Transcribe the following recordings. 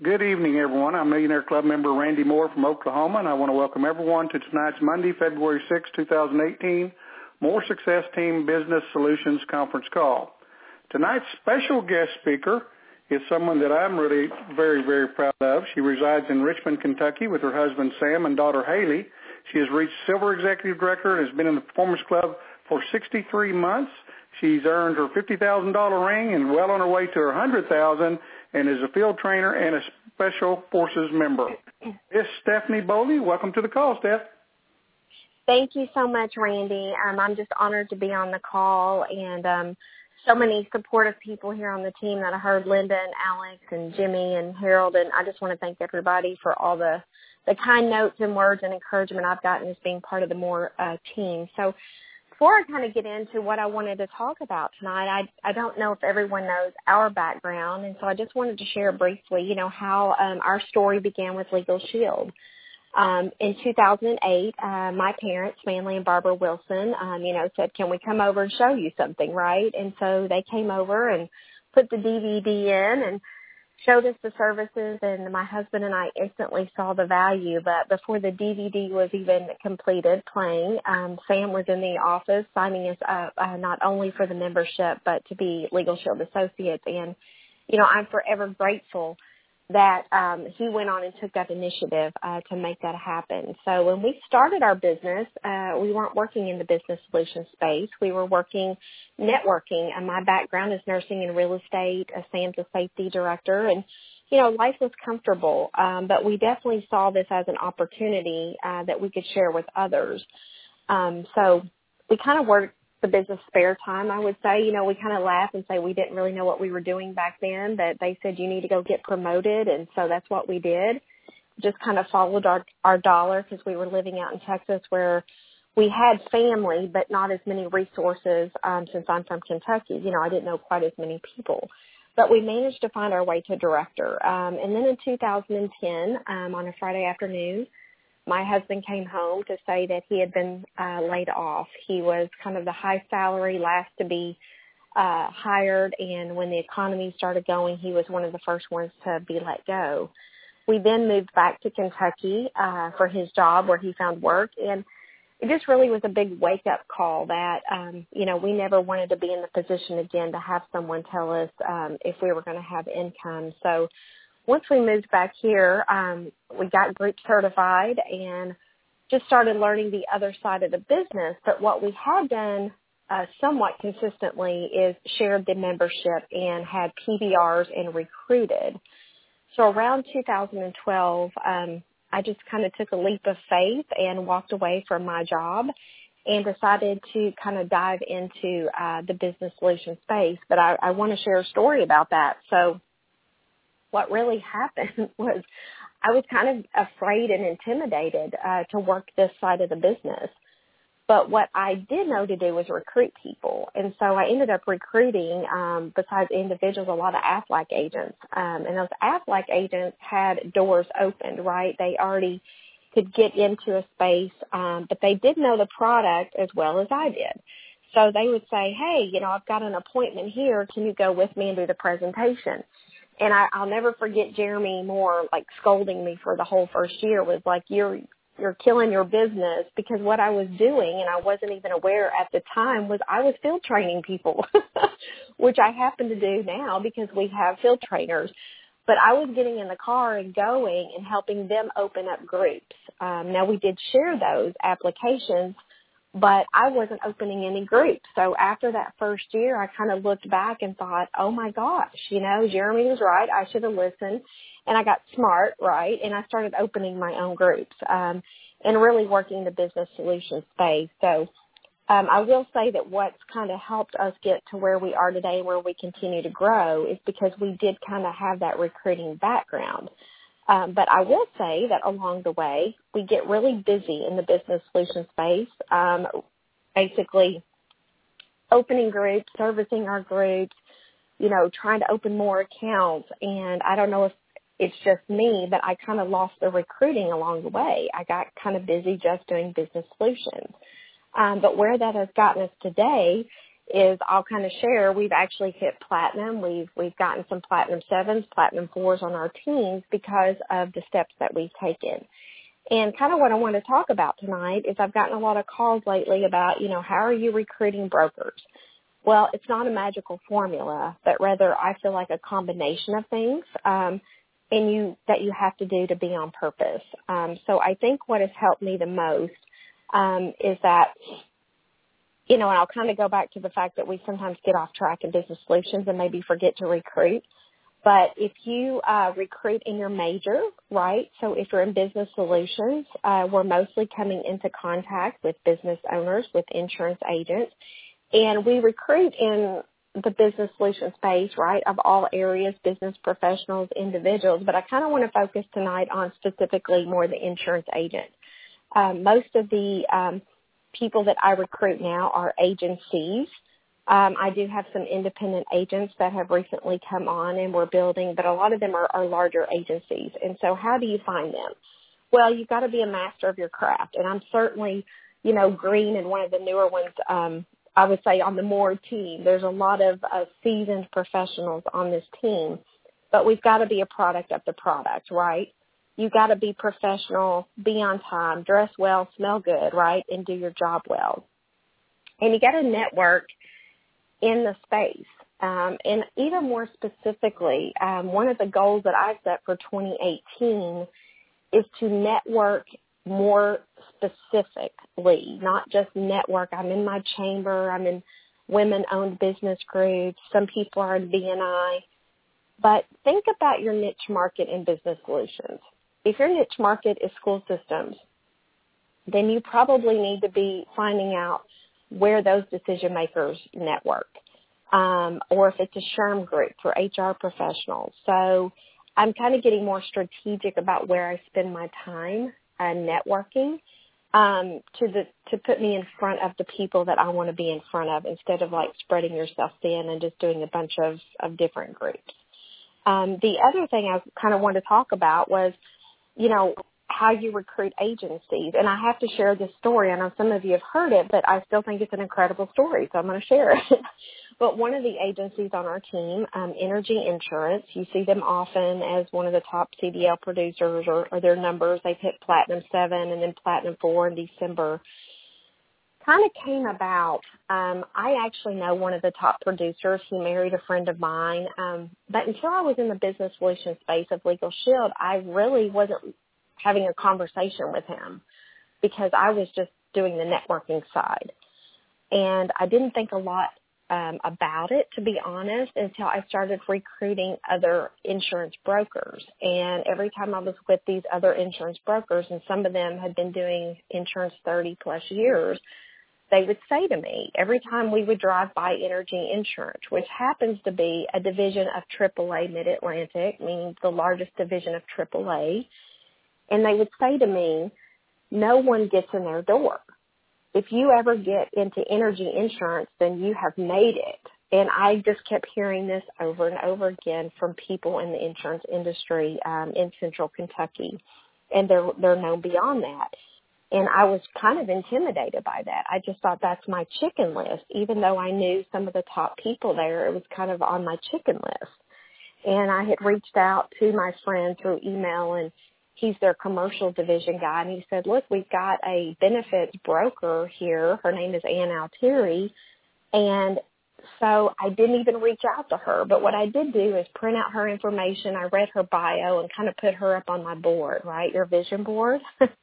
Good evening, everyone. I'm Millionaire Club member Randy Moore from Oklahoma, and I want to welcome everyone to tonight's Monday, February 6, 2018, More Success Team Business Solutions Conference Call. Tonight's special guest speaker is someone that I'm really very, very proud of. She resides in Richmond, Kentucky with her husband Sam and daughter Haley. She has reached Silver Executive Director and has been in the Performance Club for 63 months. She's earned her $50,000 ring and well on her way to her $100,000 and is a field trainer and a Special Forces member. Miss Stephanie Bowley, welcome to the call, Steph. Thank you so much, Randy. I'm just honored to be on the call, and so many supportive people here on the team that I heard, Linda and Alex and Jimmy and Harold, and I just want to thank everybody for all the kind notes and words and encouragement I've gotten as being part of the More team. So before I kind of get into what I wanted to talk about tonight, I don't know if everyone knows our background, and so I just wanted to share briefly, how our story began with Legal Shield. In 2008, my parents, Stanley and Barbara Wilson, said, can we come over and show you something, right? And so they came over and put the DVD in and showed us the services, and my husband and I instantly saw the value. But before the DVD was even completed playing, Sam was in the office signing us up not only for the membership but to be Legal Shield associates. And, I'm forever grateful that he went on and took that initiative to make that happen. So when we started our business, we weren't working in the business solution space. We were working networking, and my background is nursing and real estate. Sam's a safety director, and, life was comfortable, but we definitely saw this as an opportunity that we could share with others. So we kind of worked the business spare time, I would say. We kind of laugh and say we didn't really know what we were doing back then, but they said you need to go get promoted, and so that's what we did. Just kind of followed our dollar because we were living out in Texas where we had family but not as many resources since I'm from Kentucky. I didn't know quite as many people. But we managed to find our way to director. And then in 2010, on a Friday afternoon, my husband came home to say that he had been laid off. He was kind of the high salary, last to be hired, and when the economy started going, he was one of the first ones to be let go. We then moved back to Kentucky for his job where he found work, and it just really was a big wake-up call that, we never wanted to be in the position again to have someone tell us if we were going to have income. So once we moved back here, we got group certified and just started learning the other side of the business. But what we had done somewhat consistently is shared the membership and had PBRs and recruited. So around 2012, I just kind of took a leap of faith and walked away from my job and decided to kind of dive into the business solution space. But I want to share a story about that. So what really happened was I was kind of afraid and intimidated to work this side of the business. But what I did know to do was recruit people. And so I ended up recruiting, besides individuals, a lot of AFLAC agents. And those AFLAC agents had doors opened, right? They already could get into a space, but they did know the product as well as I did. So they would say, hey, I've got an appointment here. Can you go with me and do the presentation? And I'll never forget Jeremy Moore, scolding me for the whole first year, was like, you're killing your business, because what I was doing, and I wasn't even aware at the time, was I was field training people, which I happen to do now because we have field trainers. But I was getting in the car and going and helping them open up groups. Now, we did share those applications, but I wasn't opening any groups. So after that first year, I kind of looked back and thought, oh, my gosh, Jeremy was right. I should have listened. And I got smart, right, and I started opening my own groups and really working the business solution space. So I will say that what's kind of helped us get to where we are today, where we continue to grow, is because we did kind of have that recruiting background. But I will say that along the way, we get really busy in the business solution space, basically opening groups, servicing our groups, trying to open more accounts. And I don't know if it's just me, but I kind of lost the recruiting along the way. I got kind of busy just doing business solutions. But where that has gotten us today is I'll kind of share, we've actually hit platinum. We've gotten some platinum 7s, platinum 4s on our teams because of the steps that we've taken. And kind of what I want to talk about tonight is I've gotten a lot of calls lately about, how are you recruiting brokers? Well, it's not a magical formula, but rather I feel like a combination of things that you have to do to be on purpose. So I think what has helped me the most is that, and I'll kind of go back to the fact that we sometimes get off track in business solutions and maybe forget to recruit. But if you recruit in your major, right, so if you're in business solutions, we're mostly coming into contact with business owners, with insurance agents, and we recruit in the business solution space, right, of all areas, business professionals, individuals. But I kind of want to focus tonight on specifically more the insurance agent. Most of the people that I recruit now are agencies. I do have some independent agents that have recently come on and we're building, but a lot of them are larger agencies. And so how do you find them? Well, you've got to be a master of your craft. And I'm certainly, green and one of the newer ones, I would say on the Moore team. There's a lot of seasoned professionals on this team, but we've got to be a product of the product, right? You got to be professional, be on time, dress well, smell good, right, and do your job well. And you got to network in the space. And even more specifically, one of the goals that I've set for 2018 is to network more specifically, not just network. I'm in my chamber. I'm in women-owned business groups. Some people are in BNI. But think about your niche market in business solutions. If your niche market is school systems, then you probably need to be finding out where those decision makers network, or if it's a SHRM group for HR professionals. So I'm kind of getting more strategic about where I spend my time networking to put me in front of the people that I want to be in front of instead of like spreading yourself thin and just doing a bunch of different groups. The other thing I kind of wanted to talk about was, how you recruit agencies. And I have to share this story. I know some of you have heard it, but I still think it's an incredible story, so I'm going to share it. But one of the agencies on our team, Energy Insurance, you see them often as one of the top CDL producers or their numbers. They've hit Platinum 7 and then Platinum 4 in December. Kind of came about, I actually know one of the top producers. He married a friend of mine. But until I was in the business solution space of Legal Shield, I really wasn't having a conversation with him because I was just doing the networking side. And I didn't think a lot about it, to be honest, until I started recruiting other insurance brokers. And every time I was with these other insurance brokers, and some of them had been doing insurance 30 plus years, they would say to me, every time we would drive by Energy Insurance, which happens to be a division of AAA Mid-Atlantic, meaning the largest division of AAA, and they would say to me, no one gets in their door. If you ever get into Energy Insurance, then you have made it. And I just kept hearing this over and over again from people in the insurance industry in Central Kentucky. And they're known beyond that. And I was kind of intimidated by that. I just thought that's my chicken list. Even though I knew some of the top people there, it was kind of on my chicken list. And I had reached out to my friend through email, and he's their commercial division guy. And he said, look, we've got a benefits broker here. Her name is Ann Altieri. And so I didn't even reach out to her. But what I did do is print out her information. I read her bio and kind of put her up on my board, right, your vision board.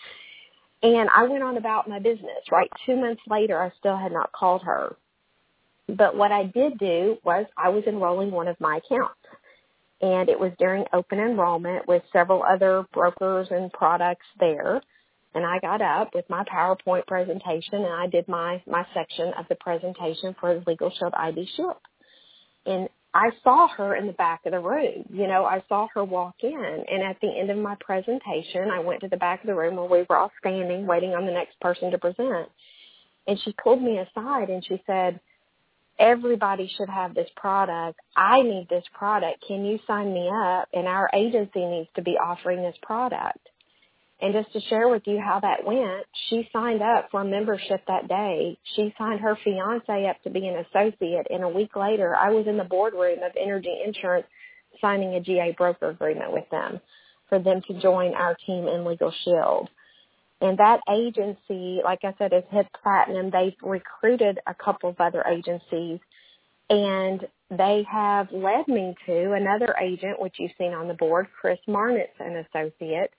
And I went on about my business, right? 2 months later, I still had not called her. But what I did do was I was enrolling one of my accounts. And it was during open enrollment with several other brokers and products there. And I got up with my PowerPoint presentation, and I did my section of the presentation for the Legal Shield ID Shield. And I saw her in the back of the room. I saw her walk in. And at the end of my presentation, I went to the back of the room where we were all standing waiting on the next person to present. And she pulled me aside and she said, everybody should have this product. I need this product. Can you sign me up? And our agency needs to be offering this product. And just to share with you how that went, she signed up for membership that day. She signed her fiance up to be an associate, and a week later, I was in the boardroom of Energy Insurance signing a GA broker agreement with them for them to join our team in Legal Shield. And that agency, like I said, is hit platinum. They've recruited a couple of other agencies, and they have led me to another agent, which you've seen on the board, Chris Marnitz, an associate,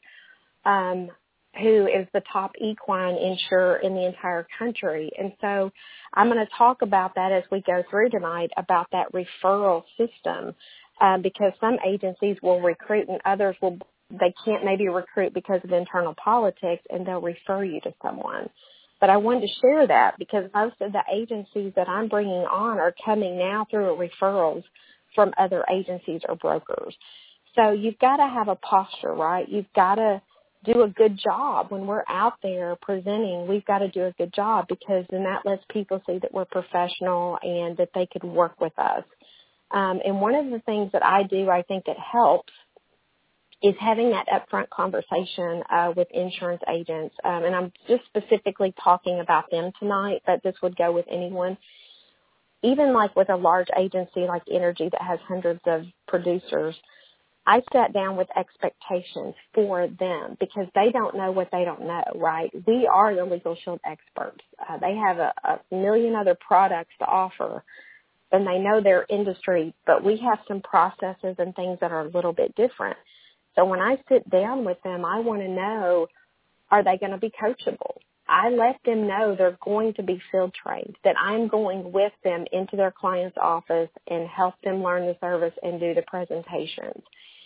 who is the top equine insurer in the entire country. And so I'm going to talk about that as we go through tonight, about that referral system, because some agencies will recruit and others they can't maybe recruit because of internal politics, and they'll refer you to someone. But I wanted to share that because most of the agencies that I'm bringing on are coming now through referrals from other agencies or brokers. So you've got to have a posture, right? You've got to do a good job when we're out there presenting. We've got to do a good job, because then that lets people see that we're professional and that they could work with us. And one of the things that I do, I think that helps, is having that upfront conversation with insurance agents. And I'm just specifically talking about them tonight, but this would go with anyone. Even like with a large agency like Energy that has hundreds of producers, I sat down with expectations for them, because they don't know what they don't know, right? We are the Legal Shield experts. They have a million other products to offer, and they know their industry, but we have some processes and things that are a little bit different. So when I sit down with them, I want to know, are they going to be coachable? I let them know they're going to be field trained, that I'm going with them into their client's office and help them learn the service and do the presentations.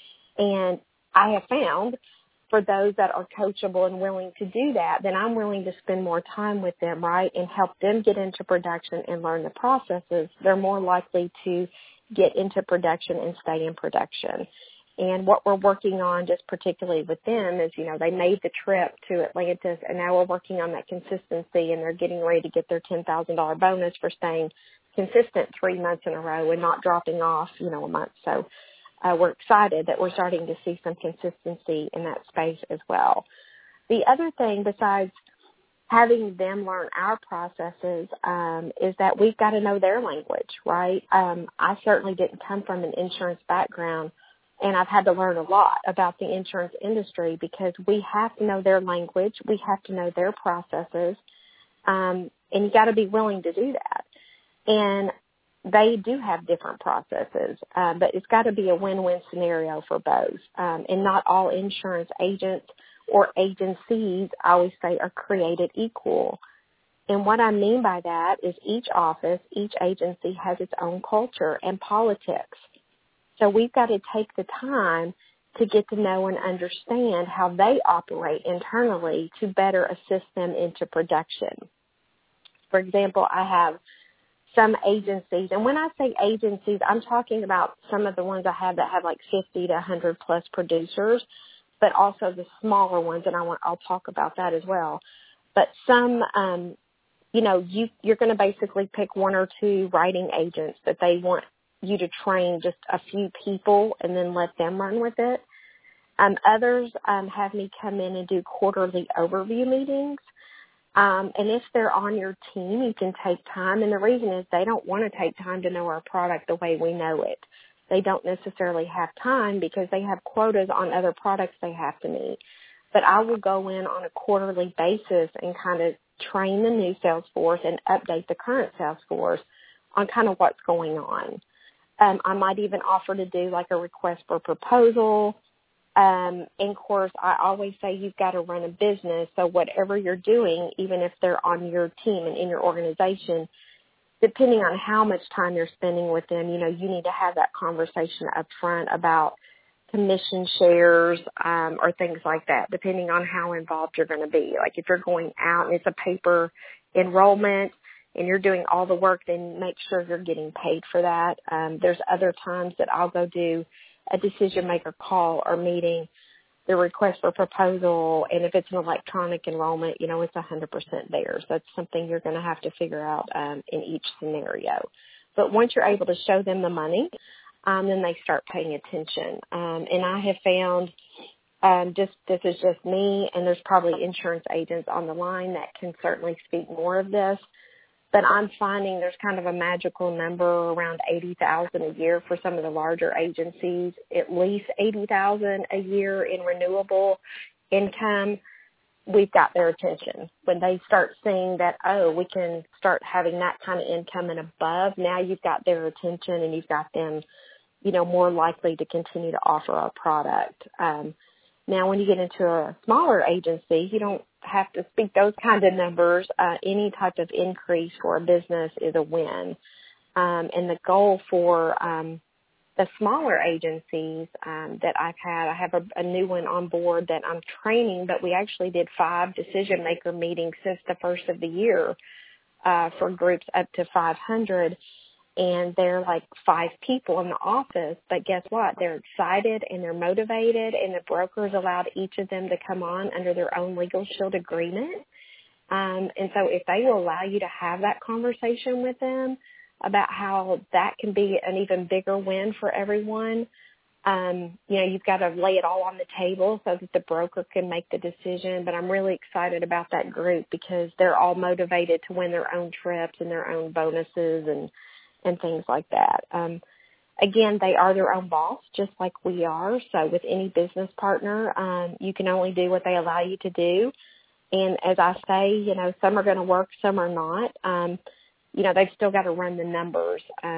And I have found for those that are coachable and willing to do that, then I'm willing to spend more time with them, right, and help them get into production and learn the processes. They're more likely to get into production and stay in production. And what we're working on just particularly with them is, they made the trip to Atlantis, and now we're working on that consistency, and they're getting ready to get their $10,000 bonus for staying consistent 3 months in a row and not dropping off, a month. So we're excited that we're starting to see some consistency in that space as well. The other thing, besides having them learn our processes, is that we've got to know their language, right? I certainly didn't come from an insurance background, and I've had to learn a lot about the insurance industry, because we have to know their language. We have to know their processes, and you got to be willing to do that. And they do have different processes, but it's got to be a win-win scenario for both. And not all insurance agents or agencies, I always say, are created equal. And what I mean by that is each office, each agency has its own culture and politics. So we've got to take the time to get to know and understand how they operate internally to better assist them into production. For example, I have some agencies, and when I say agencies, I'm talking about some of the ones I have that have like 50 to 100 plus producers, but also the smaller ones, and I'll talk about that as well. But some, you're going to basically pick one or two writing agents that they want you to train just a few people and then let them run with it. Others have me come in and do quarterly overview meetings. And if they're on your team, you can take time. And the reason is they don't want to take time to know our product the way we know it. They don't necessarily have time because they have quotas on other products they have to meet. But I will go in on a quarterly basis and kind of train the new sales force and update the current sales force on kind of what's going on. I might even offer to do like a request for proposal. And of course, I always say you've got to run a business. So whatever you're doing, even if they're on your team and in your organization, depending on how much time you're spending with them, you need to have that conversation up front about commission shares or things like that, depending on how involved you're going to be. Like if you're going out and it's a paper enrollment and you're doing all the work, then make sure you're getting paid for that. There's other times that I'll go do a decision maker call or meeting, the request for proposal, and if it's an electronic enrollment, it's 100% there. So that's something you're going to have to figure out in each scenario. But once you're able to show them the money, then they start paying attention. And I have found This is just me, and there's probably insurance agents on the line that can certainly speak more of this. But I'm finding there's kind of a magical number around $80,000 a year for some of the larger agencies, at least $80,000 a year in renewable income. We've got their attention. When they start seeing that, oh, we can start having that kind of income and above, now you've got their attention and you've got them, more likely to continue to offer our product. Now, when you get into a smaller agency, you don't have to speak those kind of numbers. Any type of increase for a business is a win. And the goal for the smaller agencies that I have a new one on board that I'm training, but we actually did 5 decision-maker meetings since the first of the year for groups up to 500. And they're like 5 people in the office, but guess what? They're excited and they're motivated, and the brokers allowed each of them to come on under their own Legal Shield agreement. And so if they will allow you to have that conversation with them about how that can be an even bigger win for everyone, you've got to lay it all on the table so that the broker can make the decision. But I'm really excited about that group because they're all motivated to win their own trips and their own bonuses and things like that. Again, they are their own boss, just like we are. So with any business partner, you can only do what they allow you to do. And as I say, some are going to work, some are not. They've still got to run the numbers.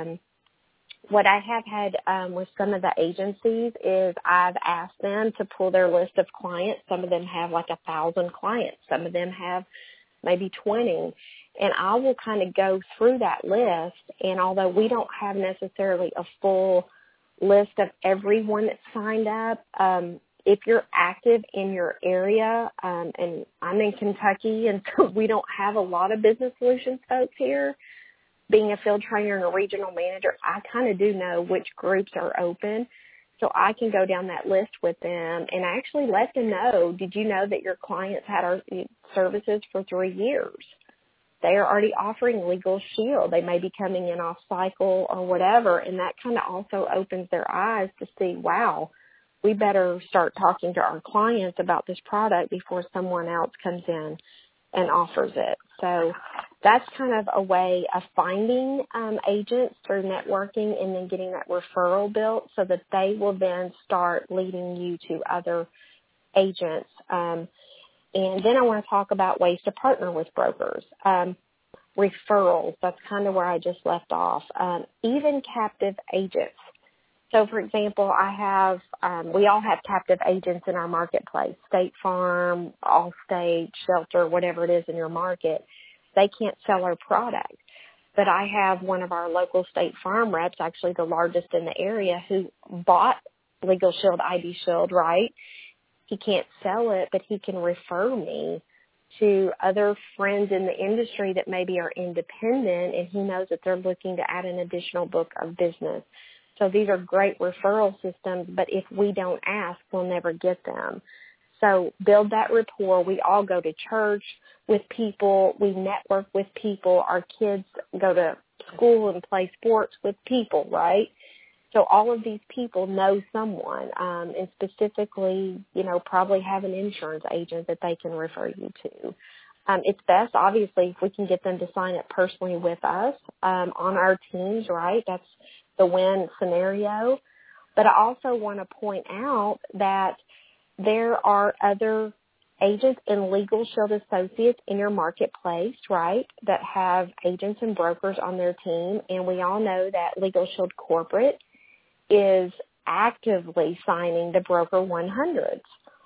What I have had with some of the agencies is I've asked them to pull their list of clients. Some of them have like 1,000 clients. Some of them have maybe 20. And I will kind of go through that list. And although we don't have necessarily a full list of everyone that's signed up, if you're active in your area, and I'm in Kentucky, and so we don't have a lot of business solutions folks here, being a field trainer and a regional manager, I kind of do know which groups are open. So I can go down that list with them and actually let them know, did you know that your clients had our services for 3 years? They are already offering Legal Shield. They may be coming in off cycle or whatever, and that kind of also opens their eyes to see, wow, we better start talking to our clients about this product before someone else comes in and offers it. So that's kind of a way of finding agents through networking and then getting that referral built so that they will then start leading you to other agents. And then I want to talk about ways to partner with brokers. Referrals, that's kind of where I just left off. Even captive agents. So, for example, we all have captive agents in our marketplace, State Farm, Allstate, Shelter, whatever it is in your market. They can't sell our product. But I have one of our local State Farm reps, actually the largest in the area, who bought Legal Shield, ID Shield, right? He can't sell it, but he can refer me to other friends in the industry that maybe are independent, and he knows that they're looking to add an additional book of business. So these are great referral systems, but if we don't ask, we'll never get them. So build that rapport. We all go to church with people. We network with people. Our kids go to school and play sports with people, right? So all of these people know someone, and specifically, probably have an insurance agent that they can refer you to. It's best, obviously, if we can get them to sign up personally with us on our teams, right? That's the win scenario. But I also want to point out that there are other agents and Legal Shield associates in your marketplace, right, that have agents and brokers on their team. And we all know that Legal Shield Corporate is actively signing the Broker 100s.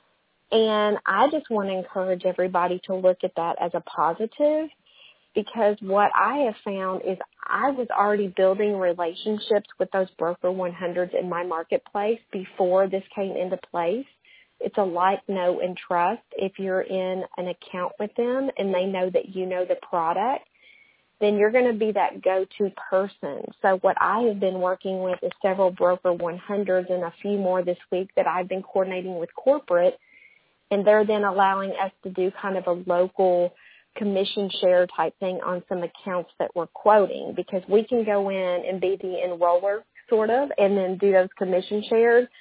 And I just want to encourage everybody to look at that as a positive, because what I have found is I was already building relationships with those Broker 100s in my marketplace before this came into place. It's a like, know, and trust. If you're in an account with them and they know that you know the product, then you're going to be that go-to person. So what I have been working with is several Broker 100s and a few more this week that I've been coordinating with corporate, and they're then allowing us to do kind of a local commission share type thing on some accounts that we're quoting, because we can go in and be the enroller sort of and then do those commission shares.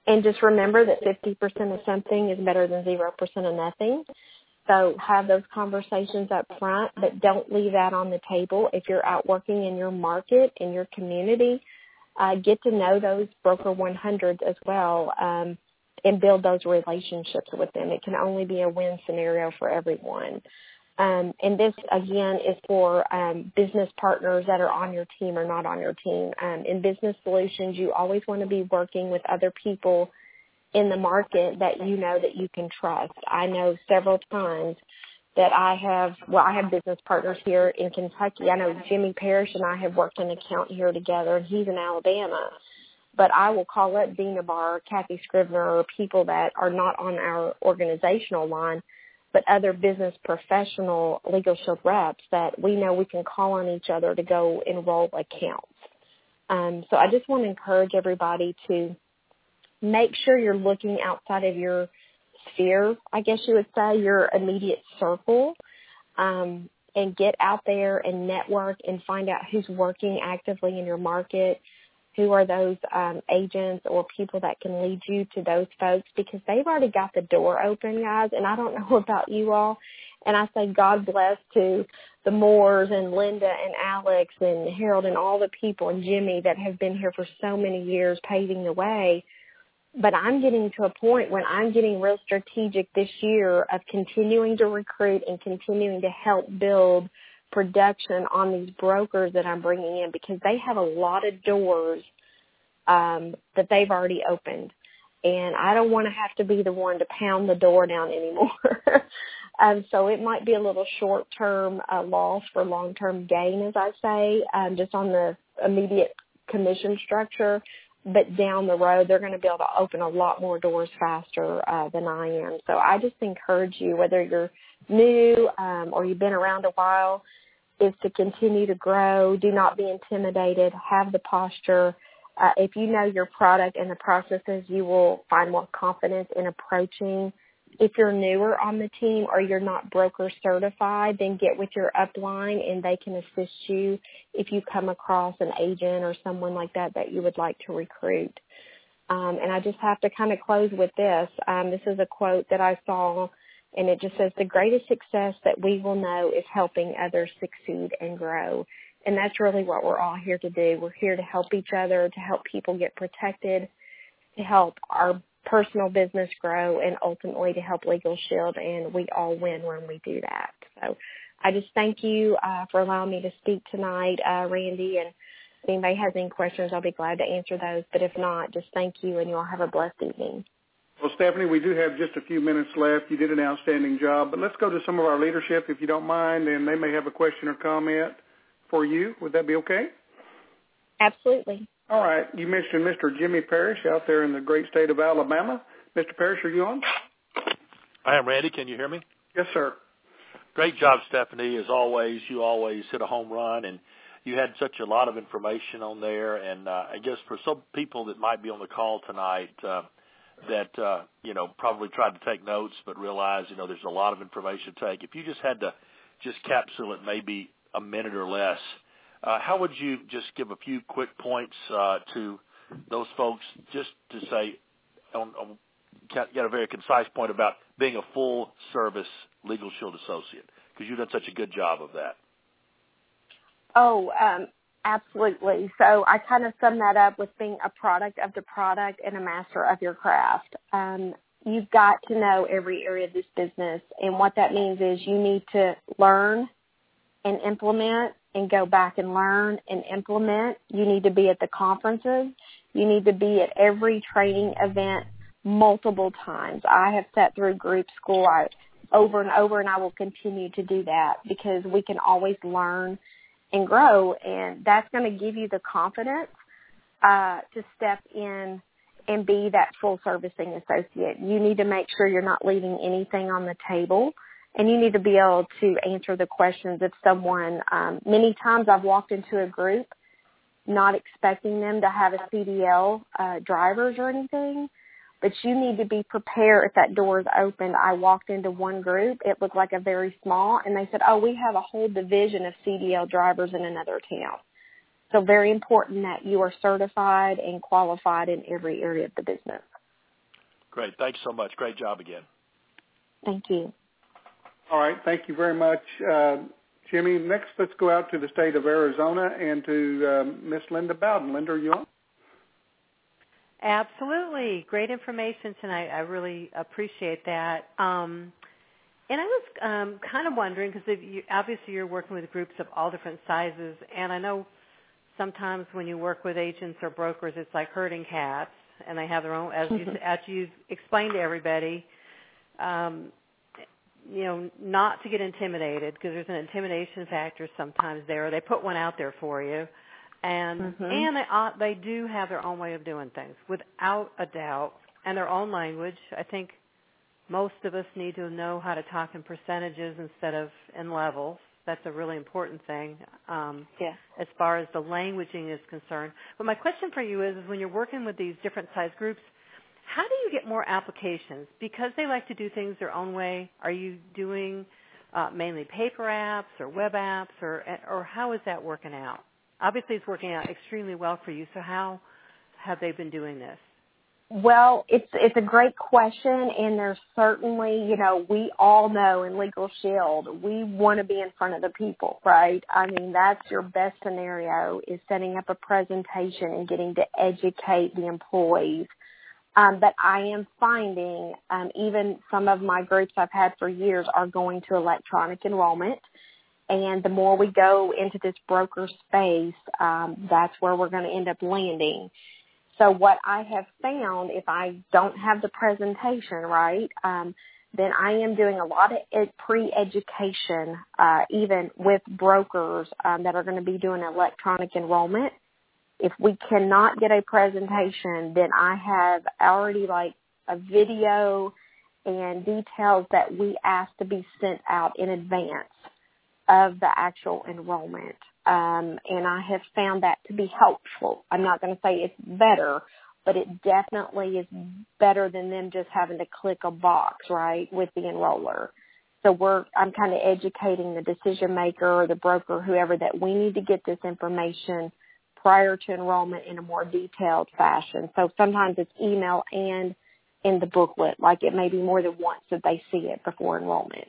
And just remember that 50% of something is better than 0% of nothing. So have those conversations up front, but don't leave that on the table. If you're out working in your market, in your community, get to know those Broker 100s as well, and build those relationships with them. It can only be a win scenario for everyone. And this, again, is for business partners that are on your team or not on your team. In business solutions, you always want to be working with other people in the market that you know that you can trust. I know several times that I have business partners here in Kentucky. I know Jimmy Parrish and I have worked an account here together, and he's in Alabama. But I will call up Dina Barr, Kathy Scrivener, or people that are not on our organizational line, but other business professional Legal Shield reps that we know we can call on each other to go enroll accounts. So I just want to encourage everybody to make sure you're looking outside of your sphere, I guess you would say, your immediate circle, and get out there and network and find out who's working actively in your market, who are those agents or people that can lead you to those folks, because they've already got the door open, guys. And I don't know about you all, and I say God bless to the Moores and Linda and Alex and Harold and all the people and Jimmy that have been here for so many years paving the way. But I'm getting to a point when I'm getting real strategic this year of continuing to recruit and continuing to help build production on these brokers that I'm bringing in, because they have a lot of doors that they've already opened. And I don't want to have to be the one to pound the door down anymore. So it might be a little short-term loss for long-term gain, as I say, just on the immediate commission structure. But down the road, they're going to be able to open a lot more doors faster than I am. So I just encourage you, whether you're new or you've been around a while, is to continue to grow. Do not be intimidated. Have the posture. If you know your product and the processes, you will find more confidence in approaching. If you're newer on the team or you're not broker certified, then get with your upline and they can assist you if you come across an agent or someone like that you would like to recruit. And I just have to kind of close with this. This is a quote that I saw, and it just says, the greatest success that we will know is helping others succeed and grow. And that's really what we're all here to do. We're here to help each other, to help people get protected, to help our personal business grow, and ultimately to help Legal Shield, and we all win when we do that. So I just thank you for allowing me to speak tonight, Randy, and if anybody has any questions, I'll be glad to answer those. But if not, just thank you, and you all have a blessed evening. Well, Stephanie, we do have just a few minutes left. You did an outstanding job, but let's go to some of our leadership, if you don't mind, and they may have a question or comment for you. Would that be okay? Absolutely. All right. You mentioned Mr. Jimmy Parrish out there in the great state of Alabama. Mr. Parrish, are you on? I am, Randy. Can you hear me? Yes, sir. Great job, Stephanie. As always, you always hit a home run, and you had such a lot of information on there. And I guess for some people that might be on the call tonight that, probably tried to take notes but realize, there's a lot of information to take. If you just had to just capsule it maybe a minute or less, how would you just give a few quick points to those folks just to say, get a very concise point about being a full-service Legal Shield associate, because you've done such a good job of that. Oh, absolutely. So I kind of sum that up with being a product of the product and a master of your craft. You've got to know every area of this business, and what that means is you need to learn and implement and go back and learn and implement. You need to be at the conferences. You need to be at every training event multiple times. I have sat through group school over and over, and I will continue to do that, because we can always learn and grow, and that's going to give you the confidence to step in and be that full servicing associate. You need to make sure you're not leaving anything on the table, and you need to be able to answer the questions if someone, many times I've walked into a group not expecting them to have a CDL drivers or anything, but you need to be prepared if that door is open. I walked into one group. It looked like a very small, and they said, oh, we have a whole division of CDL drivers in another town. So very important that you are certified and qualified in every area of the business. Great. Thanks so much. Great job again. Thank you. All right. Thank you very much, Jimmy. Next, let's go out to the state of Arizona and to Miss Linda Bowden. Linda, are you on? Absolutely. Great information tonight. I really appreciate that. And I was kind of wondering, because obviously you're working with groups of all different sizes, and I know sometimes when you work with agents or brokers, it's like herding cats, and they have their own, as you've explained to everybody, not to get intimidated, because there's an intimidation factor sometimes there. They put one out there for you, and they do have their own way of doing things, without a doubt, and their own language. I think most of us need to know how to talk in percentages instead of in levels. That's a really important thing as far as the languaging is concerned. But my question for you is when you're working with these different size groups, how do you get more applications? Because they like to do things their own way, are you doing mainly paper apps or web apps, or how is that working out? Obviously it's working out extremely well for you, so how have they been doing this? Well, it's a great question, and there's certainly, we all know in Legal Shield, we want to be in front of the people, right? I mean, that's your best scenario, is setting up a presentation and getting to educate the employees. But I am finding even some of my groups I've had for years are going to electronic enrollment. And the more we go into this broker space, that's where we're going to end up landing. So what I have found, if I don't have the presentation right, then I am doing a lot of pre-education, even with brokers that are going to be doing electronic enrollment. If we cannot get a presentation, then I have already a video and details that we ask to be sent out in advance of the actual enrollment. And I have found that to be helpful. I'm not going to say it's better, but it definitely is better than them just having to click a box, right, with the enroller. So I'm kind of educating the decision maker or the broker, whoever, that we need to get this information prior to enrollment in a more detailed fashion. So sometimes it's email and in the booklet, like it may be more than once that they see it before enrollment.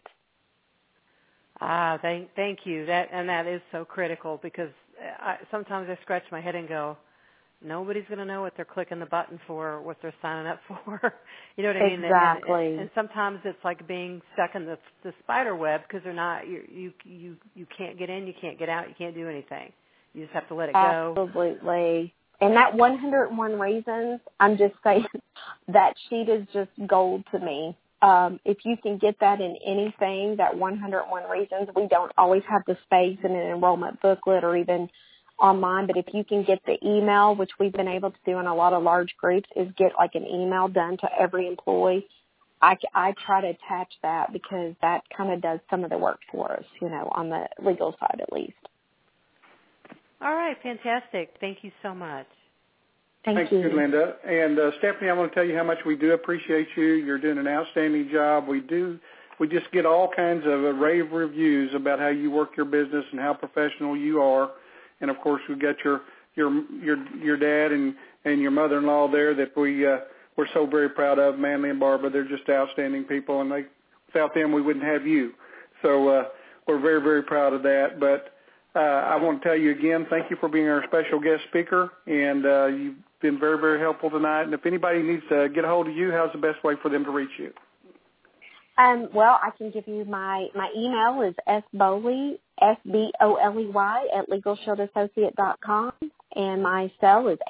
Thank you. That is so critical, because sometimes I scratch my head and go, nobody's going to know what they're clicking the button for, what they're signing up for. You know what I mean? Exactly. And sometimes it's like being stuck in the spider web, because they're not. You can't get in, you can't get out, you can't do anything. You just have to let it go. Absolutely. And that 101 Reasons, I'm just saying, that sheet is just gold to me. If you can get that in anything, that 101 Reasons, we don't always have the space in an enrollment booklet or even online, but if you can get the email, which we've been able to do in a lot of large groups, is get an email done to every employee. I try to attach that, because that kind of does some of the work for us, on the legal side at least. All right, fantastic. Thank you so much. Thank you, Linda. And Stephanie, I want to tell you how much we do appreciate you. You're doing an outstanding job. We just get all kinds of rave reviews about how you work your business and how professional you are. And of course, we've got your dad and your mother-in-law there that we're so very proud of, Manly and Barbara. They're just outstanding people, and without them, we wouldn't have you. So we're very, very proud of that. But I want to tell you again, thank you for being our special guest speaker, and you've been very, very helpful tonight. And if anybody needs to get a hold of you, how's the best way for them to reach you? Well, I can give you my email is sboley, SBOLEY, @LegalShieldAssociate.com, and my cell is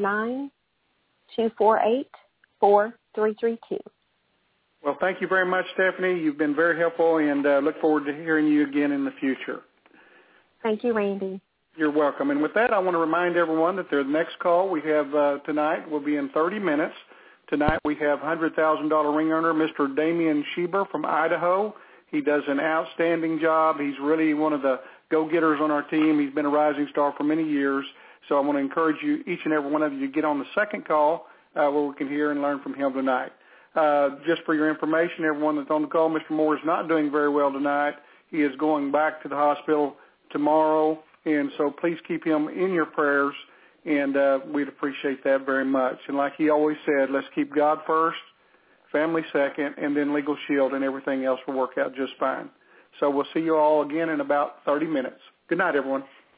859-248-4332. Well, thank you very much, Stephanie. You've been very helpful, and look forward to hearing you again in the future. Thank you, Randy. You're welcome. And with that, I want to remind everyone that the next call we have tonight will be in 30 minutes. Tonight we have $100,000 ring earner, Mr. Damian Schieber from Idaho. He does an outstanding job. He's really one of the go-getters on our team. He's been a rising star for many years. So I want to encourage you, each and every one of you, to get on the second call where we can hear and learn from him tonight. Just for your information, everyone that's on the call, Mr. Moore is not doing very well tonight. He is going back to the hospital tomorrow, and so please keep him in your prayers, and we'd appreciate that very much. And like he always said, let's keep God first, family second, and then Legal Shield, and everything else will work out just fine. So we'll see you all again in about 30 minutes. Good night, everyone.